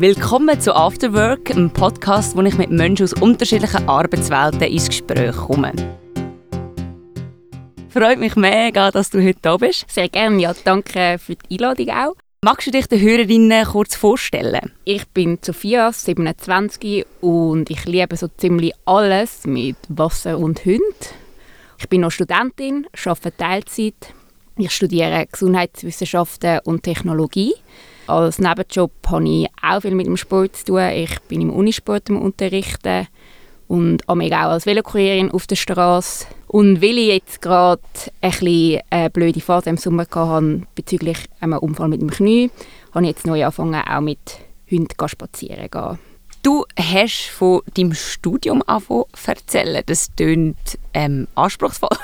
Willkommen zu After Work, einem Podcast, wo ich mit Menschen aus unterschiedlichen Arbeitswelten ins Gespräch komme. Freut mich mega, dass du heute da bist. Sehr gerne, ja, danke für die Einladung auch. Magst du dich den Hörerinnen kurz vorstellen? Ich bin Sophia, 27 und ich liebe so ziemlich alles mit Wasser und Hunden. Ich bin noch Studentin, arbeite Teilzeit. Ich studiere Gesundheitswissenschamten und Technologie. Als Nebenjob habe ich auch viel mit dem Sport zu tun. Ich bin im Unisport am Unterrichten und auch als Velokurierin auf der Straße. Und weil ich jetzt gerade ein bisschen eine blöde Phase im Sommer hatte bezüglich einem Unfall mit dem Knie, habe ich jetzt neu angefangen, auch mit Hunden spazieren zu gehen. Du hast von deinem Studium angefangen zu erzählen. Das klingt anspruchsvoll.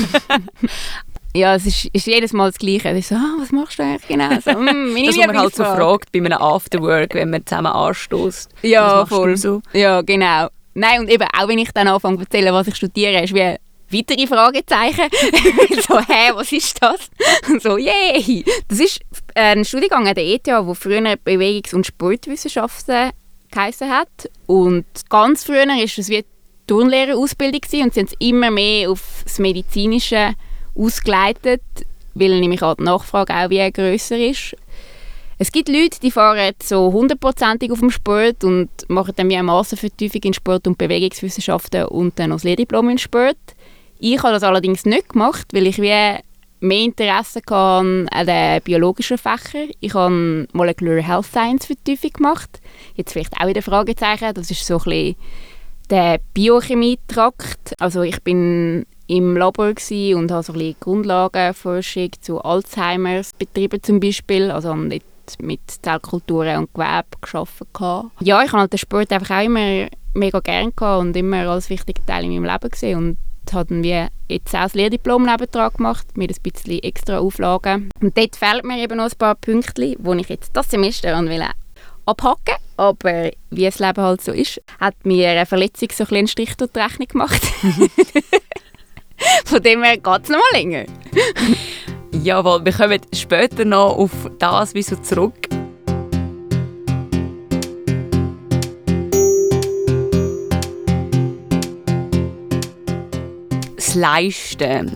Ja, es ist jedes Mal das Gleiche. Es ist so, was machst du eigentlich genau? So, das, was man halt so fragt bei einem Afterwork, wenn man zusammen anstößt. Ja, voll. So? Ja, genau. Nein, und eben, auch wenn ich dann anfange zu erzählen, was ich studiere, ist wie weitere Fragezeichen. So, was ist das? Und so, yay! Das ist ein Studiengang an der ETH, der früher Bewegungs- und Sportwissenschaften geheissen hat. Und ganz früher war es wie Turnlehrerausbildung und sie haben es immer mehr auf das Medizinische ausgeleitet, weil nämlich auch die Nachfrage auch wie grösser ist. Es gibt Leute, die fahren so 100% auf dem Sport und machen dann wie eine Massenvertiefung in Sport und Bewegungswissenschaften und dann noch das Lehrdiplom in Sport. Ich habe das allerdings nicht gemacht, weil ich wie mehr Interesse hatte an den biologischen Fächern. Ich habe Molecular Health Science Vertiefung gemacht. Jetzt vielleicht auch wieder Fragezeichen, das ist so ein bisschen der Biochemie-Trakt. Also ich bin im Labor und habe so ein bisschen Grundlagenforschung zu Alzheimers betrieben zum Beispiel. Also habe mit Zellkulturen und Gewebe gearbeitet. Ja, ich habe halt den Sport einfach auch immer mega gerne und immer als wichtigen Teil in meinem Leben gesehen. Und habe dann wie jetzt auch das Lehrdiplom nebendran gemacht, mit ein bisschen extra Auflagen. Und dort fehlen mir eben noch ein paar Punkte, die ich jetzt das Semester abhaken. Aber wie das Leben halt so ist, hat mir eine Verletzung so einen Strich durch die Rechnung gemacht. Von dem her geht es noch mal länger. Jawohl, wir kommen später noch auf das wieso zurück. Das Leisten.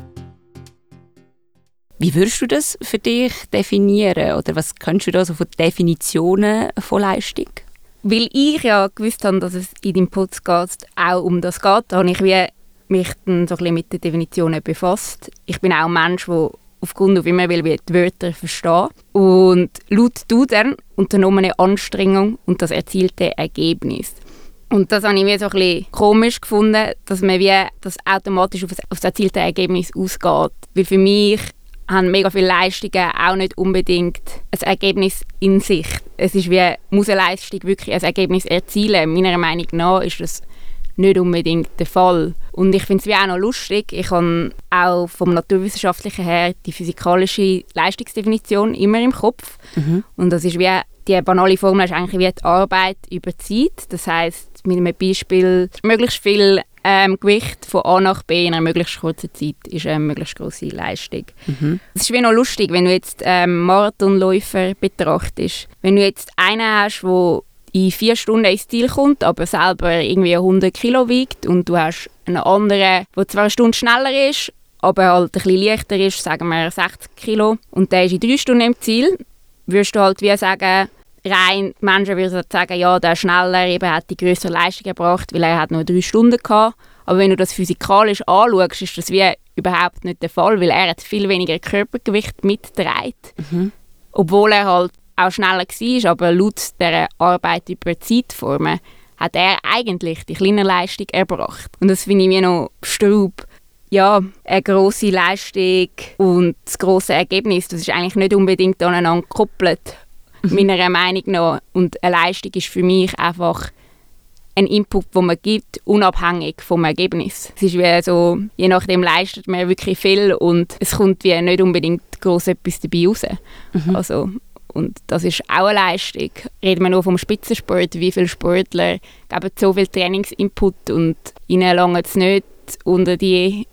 Wie würdest du das für dich definieren? Oder was kennst du da so von Definitionen von Leistung? Weil ich ja gewusst habe, dass es in deinem Podcast auch um das geht, habe ich mich dann so ein bisschen mit den Definitionen befasst. Ich bin auch ein Mensch, der aufgrund auf immer will, die Wörter verstehen. Und laut Duden unternommene Anstrengung und das erzielte Ergebnis. Und das habe ich mir so ein bisschen komisch gefunden, dass man wie das automatisch auf das erzielte Ergebnis ausgeht. Weil für mich haben mega viele Leistungen auch nicht unbedingt ein Ergebnis in sich. Es ist wie, muss eine Leistung wirklich ein Ergebnis erzielen? Meiner Meinung nach ist das nicht unbedingt der Fall. Und ich finde es wie auch noch lustig. Ich habe auch vom Naturwissenschaftlichen her die physikalische Leistungsdefinition immer im Kopf. Mhm. Und das ist wie, die banale Formel ist eigentlich wie die Arbeit über Zeit. Das heisst, mit einem Beispiel, möglichst viel Gewicht von A nach B in einer möglichst kurzen Zeit ist eine möglichst grosse Leistung. Mhm. Es ist wie noch lustig, wenn du jetzt Marathonläufer betrachtest. Wenn du jetzt einen hast, der in 4 Stunden ins Ziel kommt, aber selber irgendwie 100 Kilo wiegt und du hast einen anderen, der zwar eine Stunde schneller ist, aber halt ein bisschen leichter ist, sagen wir 60 Kilo, und der ist in 3 Stunden im Ziel, würdest du halt wie sagen, rein die Menschen würden sagen, ja, der schneller eben hat die größere Leistung gebracht, weil er hat nur 3 Stunden gehabt. Aber wenn du das physikalisch anschaust, ist das wie überhaupt nicht der Fall, weil er hat viel weniger Körpergewicht mitgetragen. Mhm. Obwohl er halt auch schneller war, aber laut dieser Arbeit über Zeitformen hat er eigentlich die kleine Leistung erbracht. Und das finde ich mir noch straub. Ja, eine grosse Leistung und das grosse Ergebnis, das ist eigentlich nicht unbedingt aneinander gekoppelt, meiner Meinung nach. Und eine Leistung ist für mich einfach ein Input, den man gibt, unabhängig vom Ergebnis. Es ist wie so, je nachdem leistet man wirklich viel und es kommt wie nicht unbedingt gross etwas dabei raus. Mhm. Also, und das ist auch eine Leistung. Reden wir nur vom Spitzensport, wie viele Sportler geben so viel Trainingsinput und ihnen langt es nicht, unter die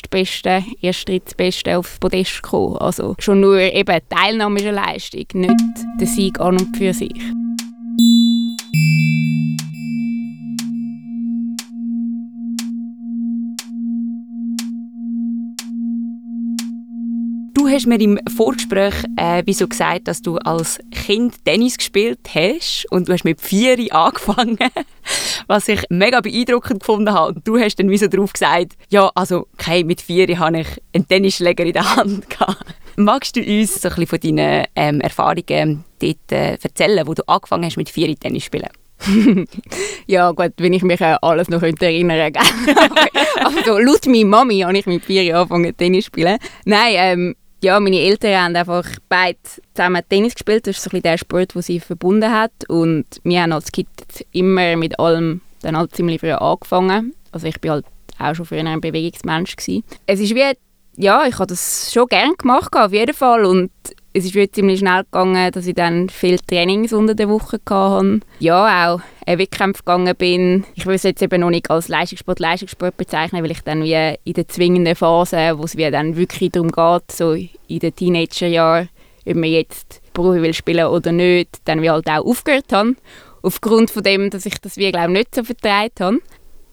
Drittbesten aufs Podest kommen. Also schon nur eben Teilnahme ist eine Leistung, nicht der Sieg an und für sich. Du hast mir im Vorgespräch wieso gesagt, dass du als Kind Tennis gespielt hast und du hast mit 4 angefangen, was ich mega beeindruckend gefunden habe. Und du hast dann wieso darauf gesagt, ja, also okay, mit 4 hatte ich einen Tennisschläger in der Hand gehabt. Magst du uns so ein bisschen von deinen Erfahrungen dort erzählen, wo du angefangen hast mit 4 Tennis zu spielen? Ja gut, wenn ich mich an alles noch erinnern könnte. Also laut meiner Mami habe ich mit 4 angefangen Tennis zu spielen. Nein, ja, meine Eltern haben einfach beide zusammen Tennis gespielt. Das ist so ein bisschen der Sport, der sie verbunden hat. Und wir haben als Kind immer mit allem dann halt ziemlich früh angefangen. Also ich bin halt auch schon früher ein Bewegungsmensch gewesen. Es ist wie, ja, ich habe das schon gerne gemacht, auf jeden Fall. Und es ist wie ziemlich schnell gegangen, dass ich dann viele Trainings unter der Woche hatte. Ja, auch Wettkämpfe gegangen bin. Ich will es jetzt eben noch nicht als Leistungssport bezeichnen, weil ich dann wie in der zwingenden Phase, wo es wie dann wirklich darum geht, so in den Teenagerjahren, ob man jetzt Profi will spielen oder nicht, dann wie halt auch aufgehört habe. Aufgrund von dem, dass ich das wie, glaube nicht so vertreibt habe.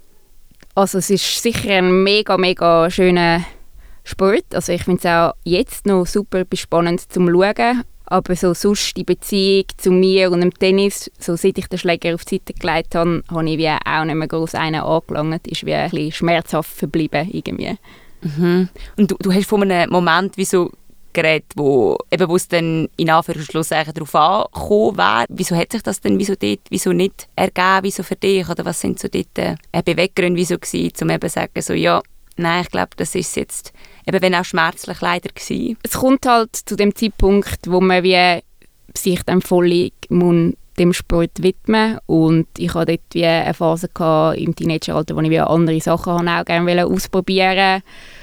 Also es ist sicher ein mega, mega schöner Sport. Also ich finde es auch jetzt noch super spannend zum Schauen. Aber so sonst die Beziehung zu mir und dem Tennis, so seit ich den Schläger auf die Seite gelegt habe, habe ich wie auch nicht mehr gross einen angelangt. Ist wie ein bisschen schmerzhaft verblieben irgendwie. Mhm. Und du hast von einem Moment wie so geredet, wo es dann in Anführungszeichen darauf angekommen wäre. Wieso hat sich das denn wieso nicht ergeben, wieso für dich? Oder was sind so dort Beweggründe wieso gewesen, um eben zu sagen, so, ja, nein, ich glaube, das ist jetzt, eben wenn auch schmerzlich leider gewesen. Es kommt halt zu dem Zeitpunkt, wo man wie sich dann voll dem Sport widmen. Und ich hatte dort wie eine Phase im Teenageralter, wo ich wie andere Sachen auch gerne ausprobieren wollte.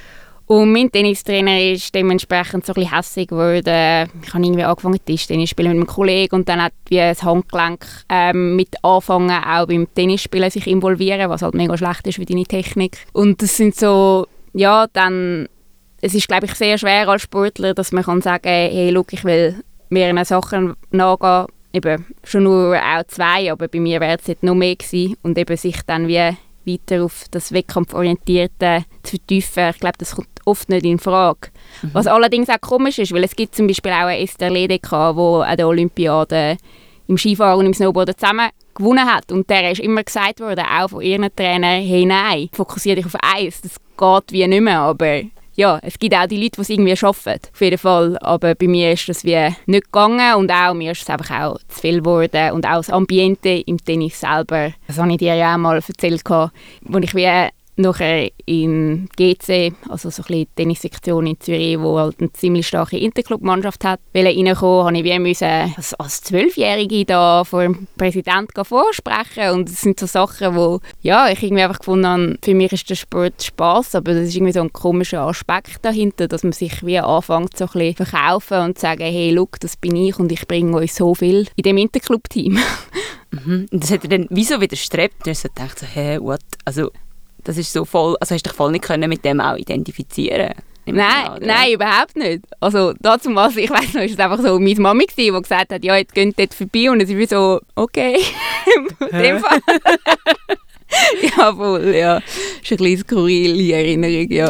Und mein Tennistrainer ist dementsprechend so ein bisschen hässig geworden. Ich habe irgendwie angefangen, Tischtennis zu spielen mit einem Kollegen und dann hat wie das Handgelenk mit angefangen, auch beim Tennisspielen sich involvieren, was halt mega schlecht ist für deine Technik. Und das sind so, ja, dann, es ist, glaube ich, sehr schwer als Sportler, dass man kann sagen, hey, look, ich will mehreren Sachen nachgehen. Eben schon nur auch 2, aber bei mir wäre es jetzt noch mehr gewesen. Und eben sich dann wie weiter auf das Wettkampforientierte zu vertiefen. Ich glaube, das kommt oft nicht in Frage. Mhm. Was allerdings auch komisch ist, weil es gibt zum Beispiel auch einen Esther Ledeka, der an der Olympiade im Skifahren und im Snowboarden zusammen gewonnen hat. Und der ist immer gesagt worden, auch von ihren Trainern, hey nein, fokussiere dich auf eins, das geht wie nicht mehr, aber ja, es gibt auch die Leute, die es irgendwie schaffen, auf jeden Fall. Aber bei mir ist das wie nicht gegangen und auch mir ist es einfach auch zu viel geworden. Und auch das Ambiente im Tennis selber, das habe ich dir ja auch mal erzählt, wo ich wie nachher in GC, also so ein bisschen Tennissektion in Zürich, wo halt eine ziemlich starke Interclub-Mannschaft hat, reinkommen, habe ich wie müssen als 12-Jährige da vor dem Präsidenten vorsprechen. Und das sind so Sachen, wo ja, ich irgendwie einfach gefunden habe, für mich ist der Sport Spass, aber das ist irgendwie so ein komischer Aspekt dahinter, dass man sich wie anfängt so ein bisschen verkaufen und sagen, hey, look, das bin ich und ich bringe euch so viel in dem Interclub-Team. Mhm. Und das hat er dann wieso widerstrebt? Du hast gedacht, so, hey, what? Also das ist so voll, also hast du dich voll nicht können mit dem auch identifizieren? Nein, überhaupt nicht. Also dazu mal, ich weiss noch, ist es einfach so meine Mami gewesen, die gesagt hat, ja, jetzt geht dort vorbei und es ist wie so, okay, in dem Fall. Ja, voll, ja. Das ist eine kleine skurrile Erinnerung, ja.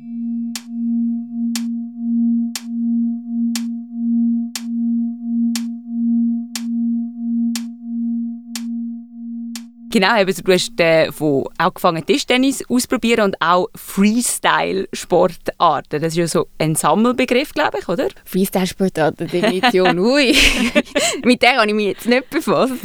Genau, eben, du hast auch angefangen Tischtennis ausprobieren und auch Freestyle-Sportarten. Das ist ja so ein Sammelbegriff, glaube ich, oder? Freestyle-Sportarten, Definition, ui. Mit der habe ich mich jetzt nicht befasst.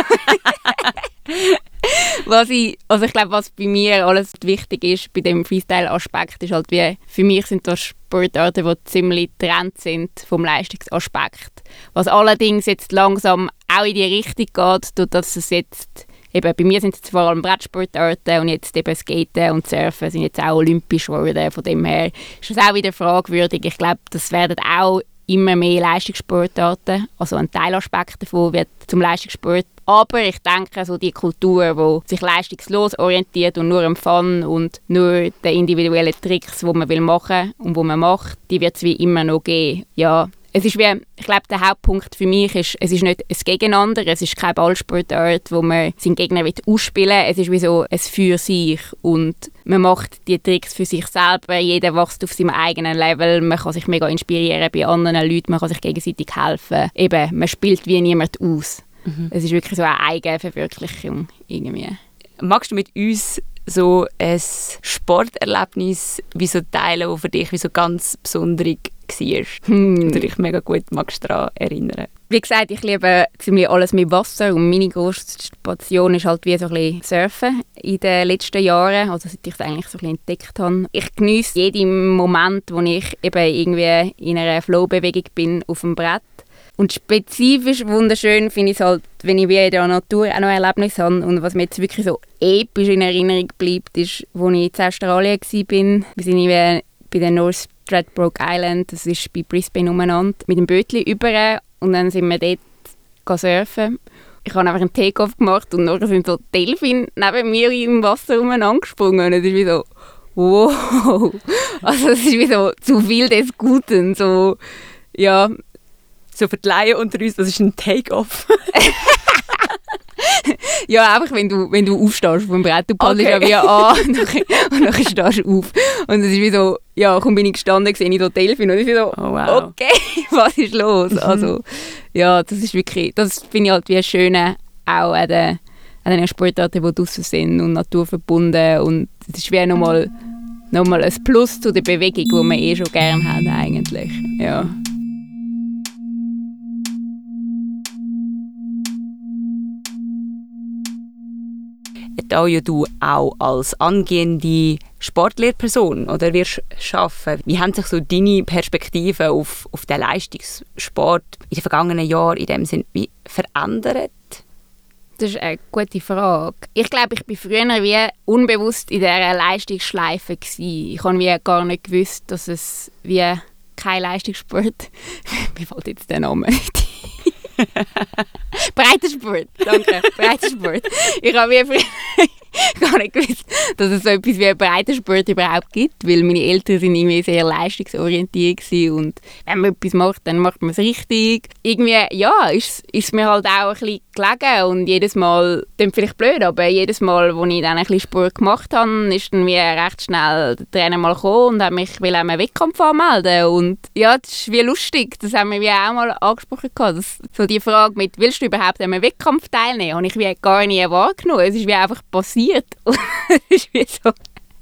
Ich glaube, was bei mir alles wichtig ist bei dem Freestyle-Aspekt, ist halt wie, für mich sind das Sportarten, die ziemlich getrennt sind vom Leistungsaspekt. Was allerdings jetzt langsam auch in die Richtung geht, dass es jetzt eben, bei mir sind es vor allem Brettsportarten und jetzt eben Skaten und Surfen sind jetzt auch olympisch geworden. Von dem her ist das auch wieder fragwürdig. Ich glaube, das werden auch immer mehr Leistungssportarten. Also ein Teilaspekt davon wird zum Leistungssport. Aber ich denke, so die Kultur, die sich leistungslos orientiert und nur am Fun und nur den individuellen Tricks, die man will machen und die man macht, die wird es wie immer noch geben. Ja, es ist wie, ich glaube, der Hauptpunkt für mich ist, es ist nicht ein Gegeneinander, es ist keine Ballsportart, wo man seinen Gegner ausspielen will. Es ist wie so ein für sich und man macht die Tricks für sich selber. Jeder wächst auf seinem eigenen Level. Man kann sich mega inspirieren bei anderen Leuten, man kann sich gegenseitig helfen. Eben, man spielt wie niemand aus. Es ist wirklich so eine Eigenverwirklichung irgendwie. Magst du mit uns so ein Sporterlebnis wie so teilen, das für dich wie so ganz besonders war? Du dich mega gut daran erinnern? Wie gesagt, ich liebe ziemlich alles mit Wasser und meine grosste Passion ist halt wie so ein bisschen Surfen in den letzten Jahren, also seit ich es eigentlich so ein bisschen entdeckt habe. Ich geniesse jeden Moment, wo ich eben irgendwie in einer Flow-Bewegung bin auf dem Brett. Und spezifisch wunderschön finde ich es halt, wenn ich wie in der Natur auch noch Erlebnisse habe. Und was mir jetzt wirklich so episch in Erinnerung bleibt, ist, als ich in Australien war. Wir sind bei der North Stradbroke Island, das ist bei Brisbane umeinander, mit dem Bötchen über und dann sind wir dort surfen. Ich habe einfach einen Take-off gemacht und nachher sind so Delfine neben mir im Wasser umeinander gesprungen. Und es ist wie so, wow. Also es ist wie so zu viel des Guten. So, ja. So für die Laien unter uns, das ist ein Take-off. Ja, einfach wenn du aufstehst vom Brett, du paddelst ja wie an und dann stehst du auf. Und es ist wie so, ja, kaum bin ich gestanden, sehe ich so Delfin und ich bin so, oh, wow. Okay, was ist los? Also, ja, das ist wirklich, das finde ich halt wie schön, auch an den Sportarten, die draussen sind und naturverbunden. Und es ist wie nochmal ein Plus zu der Bewegung, die man schon gerne hat eigentlich, ja. Da ja du auch als angehende Sportlehrperson oder wirst arbeiten, wie haben sich so deine Perspektiven auf den Leistungssport in den vergangenen Jahren in dem Sinne verändert? Das ist eine gute Frage. Ich glaube, ich war früher wie unbewusst in dieser Leistungsschleife gewesen. Ich habe wie gar nicht gewusst, dass es wie kein Leistungssport... Mir fällt jetzt der Name nicht. Breitensport, danke, Breitensport. Ich habe wie früher gar nicht gewusst, dass es so etwas wie Breitensport überhaupt gibt, weil meine Eltern sind irgendwie sehr leistungsorientiert gewesen und wenn man etwas macht, dann macht man es richtig. Irgendwie, ja, ist mir halt auch ein bisschen gelegen und jedes Mal, das ist vielleicht blöd, aber jedes Mal, wo ich dann ein bisschen Sport gemacht habe, ist dann wie recht schnell der Trainer mal gekommen und hat mich will einen Wettkampf anmelden und ja, das ist wie lustig, das haben wir wie auch mal angesprochen gehabt, so die Frage mit, willst du überhaupt an einem Wettkampf teilnehmen, habe ich wie gar nie wahrgenommen, es ist wie einfach passiert. Es ist wie so.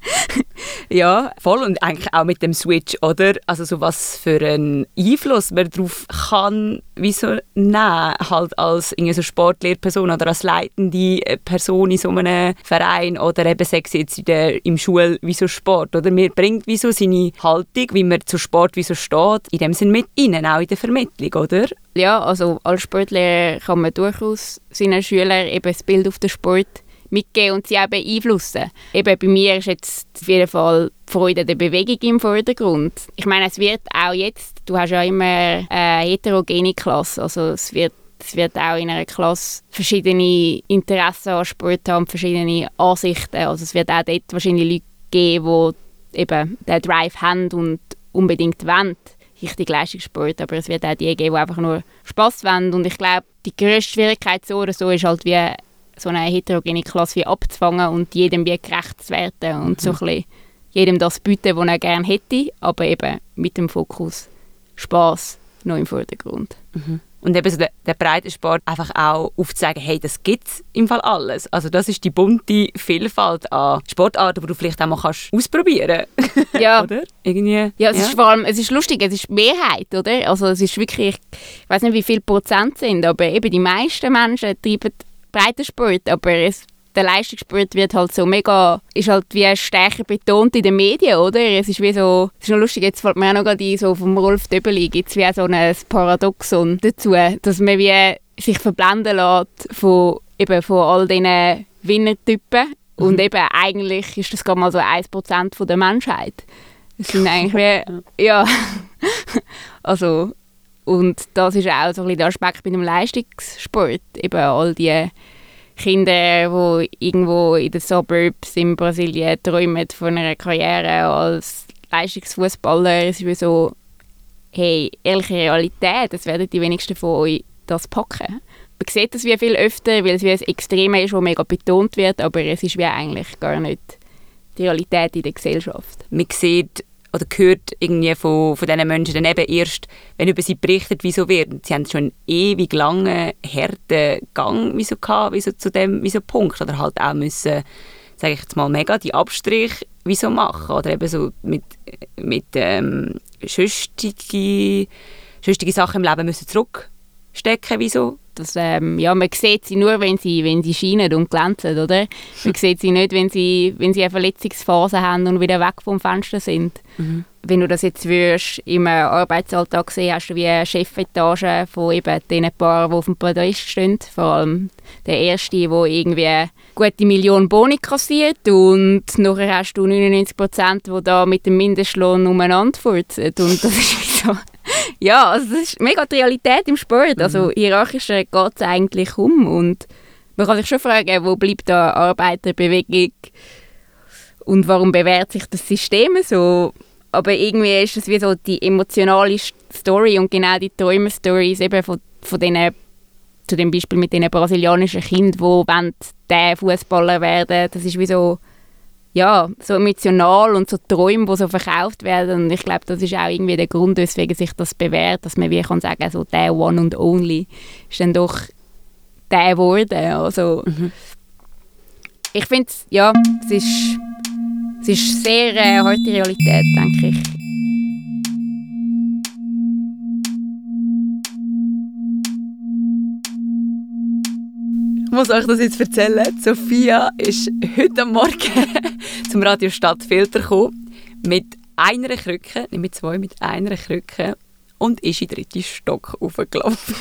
Ja, voll. Und eigentlich auch mit dem Switch, oder? Also so was für einen Einfluss man darauf kann, wieso nehmen, halt als so Sportlehrperson oder als leitende Person in so einem Verein oder eben sei es jetzt im Sport, oder? Man bringt wieso seine Haltung, wie man zu Sport wieso steht, in dem Sinn mit rein, auch in der Vermittlung, oder? Ja, also als Sportlehrer kann man durchaus seinen Schülern eben das Bild auf den Sport mitgeben und sie auch beeinflussen. Eben bei mir ist jetzt auf jeden Fall die Freude der Bewegung im Vordergrund. Ich meine, es wird auch jetzt, du hast ja immer eine heterogene Klasse, also es wird auch in einer Klasse verschiedene Interessen an Sport haben, verschiedene Ansichten. Also es wird auch dort wahrscheinlich Leute geben, die eben den Drive haben und unbedingt wollen, richtig Leistungssport, aber es wird auch die geben, die einfach nur Spass wollen. Und ich glaube, die grösste Schwierigkeit so oder so ist halt wie so eine heterogene Klasse wie abzufangen und jedem wie gerecht zu werden und so ein bisschen jedem das bieten, was er gerne hätte, aber eben mit dem Fokus Spass noch im Vordergrund. Und eben so der Breitensport einfach auch aufzuzeigen, hey, das gibt es im Fall alles. Also das ist die bunte Vielfalt an Sportarten, die du vielleicht auch mal kannst ausprobieren kannst. Ja. Oder? Irgendwie, ja, es ist vor allem, es ist lustig, es ist die Mehrheit, oder? Also es ist wirklich, ich weiß nicht, wie viele Prozent sind, aber eben die meisten Menschen treiben Breitensport, aber der Leistungssport wird halt so mega, ist halt wie stärker betont in den Medien, oder? Es ist wie so, es ist noch lustig, jetzt fällt mir auch noch gerade so vom Rolf Döbeli, gibt es wie so ein Paradoxon dazu, dass man wie sich verblenden lässt von all diesen Winnertypen und eben eigentlich ist das gerade mal so 1% von der Menschheit. Das sind eigentlich wie, ja, also, und das ist auch so ein bisschen der Aspekt bei dem Leistungssport, eben all die Kinder, die irgendwo in den Suburbs in Brasilien träumen von einer Karriere als Leistungsfußballer. Es ist wie so, hey, ehrliche Realität, das werden die wenigsten von euch das packen. Man sieht das wie viel öfter, weil es wie ein Extrem ist, das mega betont wird, aber es ist wie eigentlich gar nicht die Realität in der Gesellschaft. Man sieht oder hört irgendwie von diesen Menschen dann eben erst, wenn über sie berichtet, wieso werden. Sie haben schon einen ewig langen, harten Gang wieso zu dem Punkt. Oder halt auch müssen, sage ich jetzt mal, mega die Abstriche wieso machen. Oder eben so mit schüchtige Sachen im Leben müssen zurückstecken, wieso. Das, man sieht sie nur, wenn sie scheinen und glänzen, oder? Man sieht sie nicht, wenn sie eine Verletzungsphase haben und wieder weg vom Fenster sind. Mhm. Wenn du das jetzt würdest, im Arbeitsalltag sehen, hast du wie eine Chefetage von eben den Paaren, die auf dem Podest stehen. Vor allem der Erste, der irgendwie eine gute Million Boni kassiert, und nachher hast du 99%, die da mit dem Mindestlohn umeinander furzen. Und das ist wie so... Ja, also das ist mega die Realität im Sport. Also hierarchischer geht es eigentlich um. Und man kann sich schon fragen, wo bleibt da Arbeiterbewegung und warum bewährt sich das System so. Aber irgendwie ist das wie so die emotionale Story und genau die Träumer-Stories eben von denen, zu dem Beispiel mit den brasilianischen Kindern, die der Fußballer werden. Das ist wie so, ja, so emotional und so Träume, die so verkauft werden. Und ich glaube, das ist auch irgendwie der Grund, weswegen sich das bewährt, dass man wie kann sagen, so der One and Only ist dann doch der geworden. Also, ich finde, ja, es ist sehr harte Realität, denke ich. Ich muss euch das jetzt erzählen. Sophia ist heute am Morgen zum Radio Stadtfilter gekommen, mit einer Krücke, nicht mit zwei, mit einer Krücke, und ist in den 3. Stock hochgelaufen.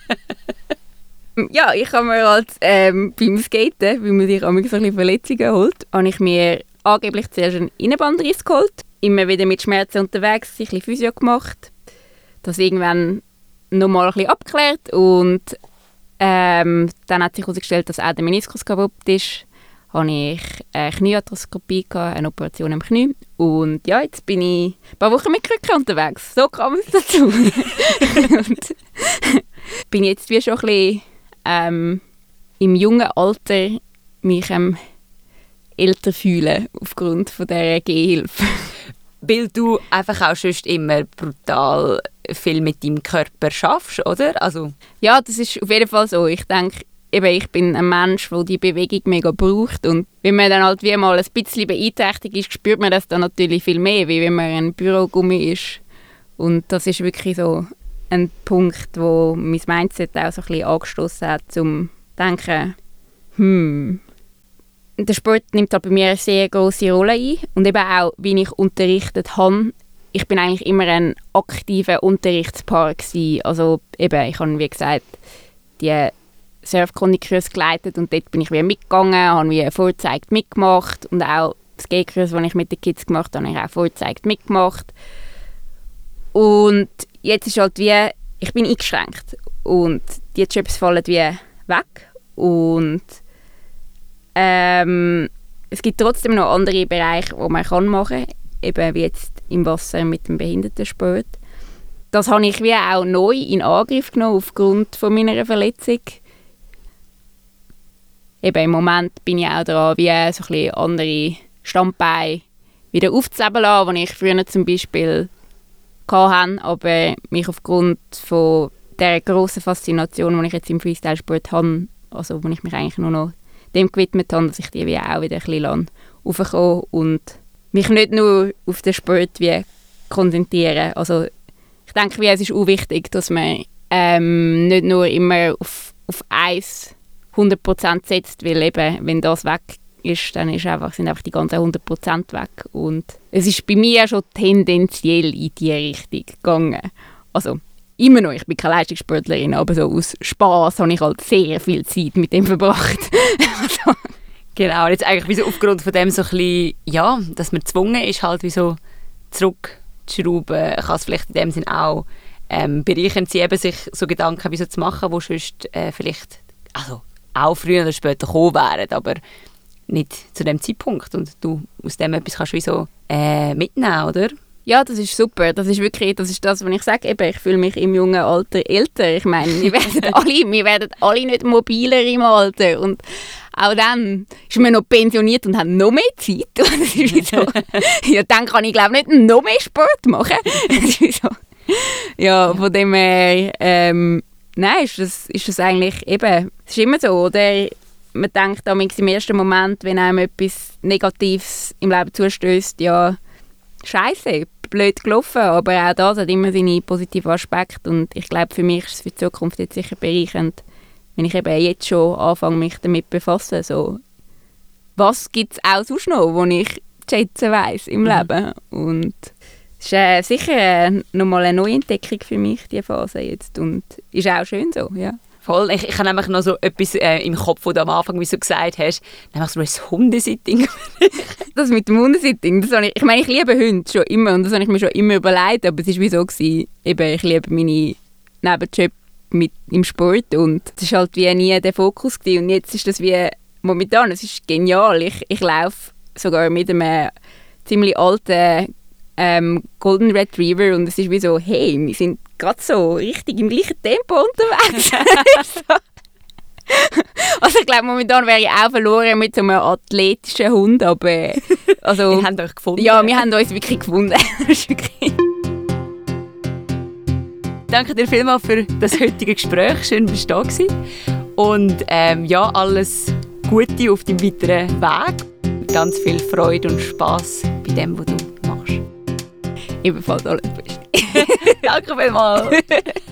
Ja, ich habe mir halt beim Skaten, weil man sich so ein bisschen Verletzungen holt, habe ich mir angeblich zuerst einen Innenbandriss geholt, immer wieder mit Schmerzen unterwegs, ein bisschen Physio gemacht, das irgendwann nochmal ein bisschen abgeklärt, und dann hat sich herausgestellt, dass auch der Meniskus kaputt ist. Habe ich eine Kniearthroskopie gehabt, eine Operation am Knie. Und ja, jetzt bin ich ein paar Wochen mit Krücken unterwegs. So kam es dazu. Und bin jetzt wie schon ein bisschen im jungen Alter mich älter fühlen aufgrund von dieser Gehhilfe. Weil du einfach auch sonst immer brutal viel mit deinem Körper schaffst, oder? Also ja, das ist auf jeden Fall so. Ich denke, ich bin ein Mensch, der die Bewegung mega braucht. Und wenn man dann halt wie mal ein bisschen beeinträchtigt ist, spürt man das dann natürlich viel mehr, wie wenn man ein Bürogummi ist. Und das ist wirklich so ein Punkt, wo mein Mindset auch so ein bisschen angestoßen hat, zum denken, der Sport nimmt halt bei mir eine sehr grosse Rolle ein. Und eben auch, wie ich unterrichtet habe, ich bin eigentlich immer ein aktiver Unterrichtspart gewesen. Also eben, ich habe, wie gesagt, die Surf-Kondikurse geleitet, und dort bin ich wie mitgegangen, habe wie vorgezeigt mitgemacht, und auch das G-Kurs, das ich mit den Kids gemacht habe, habe ich auch vorgezeigt mitgemacht. Und jetzt ist halt wie, ich bin eingeschränkt und die Jobs fallen wie weg, und es gibt trotzdem noch andere Bereiche, die man machen kann, eben wie jetzt im Wasser mit dem Behindertensport. Das habe ich wie auch neu in Angriff genommen aufgrund von meiner Verletzung. Eben im Moment bin ich auch dran, wie so ein bisschen andere Standbeine wieder aufzuheben lassen, die ich früher zum Beispiel hatte, aber mich aufgrund von der grossen Faszination, die ich jetzt im Freestyle-Sport habe, also wo ich mich eigentlich nur noch dem gewidmet habe, dass ich die wie auch wieder ein bisschen raufkomme und mich nicht nur auf den Sport wie konzentriere. Also ich denke, wie es ist auch wichtig, dass man nicht nur immer auf eins 100% setzt, weil eben, wenn das weg ist, dann sind einfach die ganzen 100% weg. Und es ist bei mir schon tendenziell in diese Richtung gegangen. Also immer noch, ich bin keine Leistungssportlerin, aber so aus Spass habe ich halt sehr viel Zeit mit dem verbracht. Also. Genau, und jetzt eigentlich wie so aufgrund von dem so ein bisschen, ja, dass man gezwungen ist, halt wie so zurückzuschrauben, kann es vielleicht in dem Sinn auch bereichernd sein, eben sich so Gedanken wie so zu machen, die sonst vielleicht also auch früher oder später gekommen wären, aber nicht zu dem Zeitpunkt. Und du aus dem etwas kannst wie so mitnehmen, oder? Ja, das ist super. Das ist wirklich, das ist das, was ich sage. Eben, ich fühle mich im jungen Alter älter. Ich meine, wir werden alle nicht mobiler im Alter. Und auch dann ist man noch pensioniert und hat noch mehr Zeit. Das ist wie so. Ja, dann kann ich, glaube ich, nicht noch mehr Sport machen. Das ist wie so. Ja, von dem her, nein, ist das eigentlich eben, es ist immer so, oder? Man denkt damals im ersten Moment, wenn einem etwas Negatives im Leben zustößt, ja, scheiße, blöd gelaufen, aber auch das hat immer seine positiven Aspekte und ich glaube, für mich ist es für die Zukunft jetzt sicher bereichernd, wenn ich eben jetzt schon anfange, mich damit befassen, so, was gibt es auch sonst noch, was ich schätzen weiss im Leben und es ist sicher nochmal eine Neuentdeckung für mich, diese Phase jetzt und ist auch schön so, ja. Voll. Ich habe nämlich noch so etwas im Kopf, wo du am Anfang, wie du gesagt hast, nämlich so ein Hundesitting. Das mit dem Hundesitting, ich meine, ich liebe Hunde schon immer und das habe ich mir schon immer überlegt, aber es war wie so gewesen, eben, ich liebe meine Nebenjob im Sport und es war halt wie nie der Fokus gewesen. Und jetzt ist das wie momentan, es ist genial. Ich laufe sogar mit einem ziemlich alten Golden Retriever und es ist wie so, hey, wir sind gerade so richtig im gleichen Tempo unterwegs. Also ich glaube, momentan wäre ich auch verloren mit so einem athletischen Hund, aber also, wir haben euch gefunden. Ja, wir haben uns wirklich gefunden. Danke dir vielmals für das heutige Gespräch. Schön, dass du da warst. Und ja, alles Gute auf deinem weiteren Weg. Ganz viel Freude und Spass bei dem, was du machst. Ebenfalls alles Beste. Danke vielmals.